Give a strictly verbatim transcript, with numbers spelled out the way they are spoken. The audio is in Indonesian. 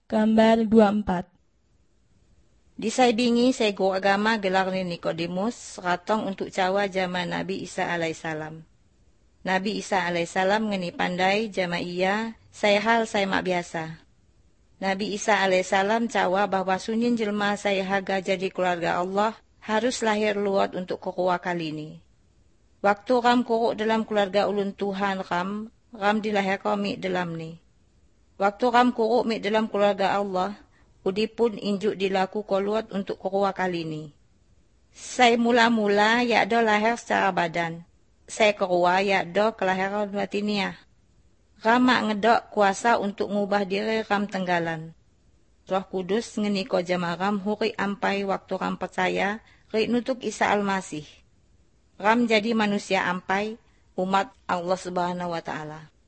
Gambar dua puluh empat. Di sai bingi sai guru agama gelar ni Nikodemus ratong untuk cawa jama Nabi Isa alaihissalam. Nabi Isa alaihissalam ngeni pandai jama ia sai hal sai mak biasa. Nabi Isa alaihissalam cawa bahwa sunyin jelma sai haga jadi keluarga Allah harus lahir luat untuk kokua kali ini. Waktu ram kuruk dalam keluarga ulun Tuhan ram, ram dilahirkan mi dalam ni. Waktu ram kuruk mi dalam keluarga Allah, udi pun injuk dilaku koluat untuk kokua kali ini. Sai mula-mula yakdo lahir secara badan. Sai kerua yakdo kelahiran batiniah. Ram mak ngedok kuasa untuk ngubah diri ram tenggalan. Roh Kudus ngeniko jama ram huri ampai waktu ram percaya rik nutuk Isa Al-Masih. Ram jadi manusia ampai, umat Allah Subhanahu wa Ta'ala.